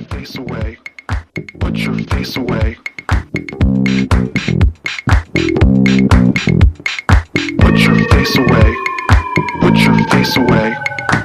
face away. Put your face away. Put your face away. Put your face away.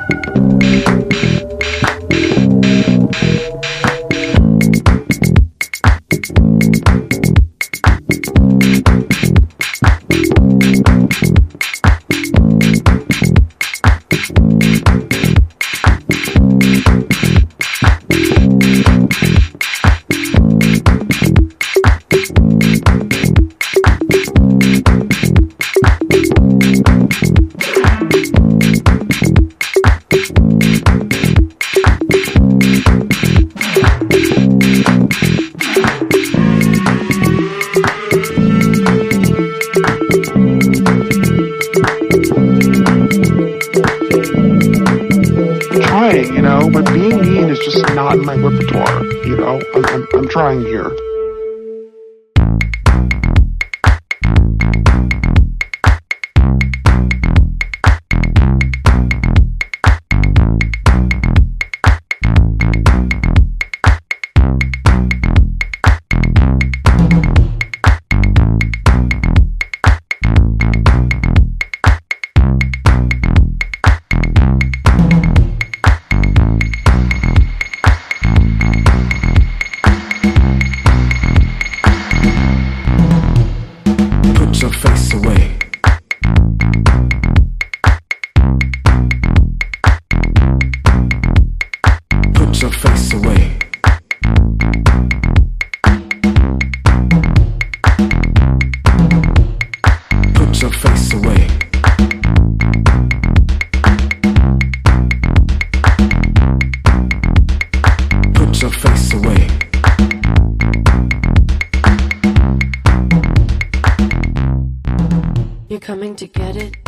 But being mean is just not in my repertoire, I'm trying here. Put your face away. Put your face away. Put your face away. Put your face away. You're coming to get it?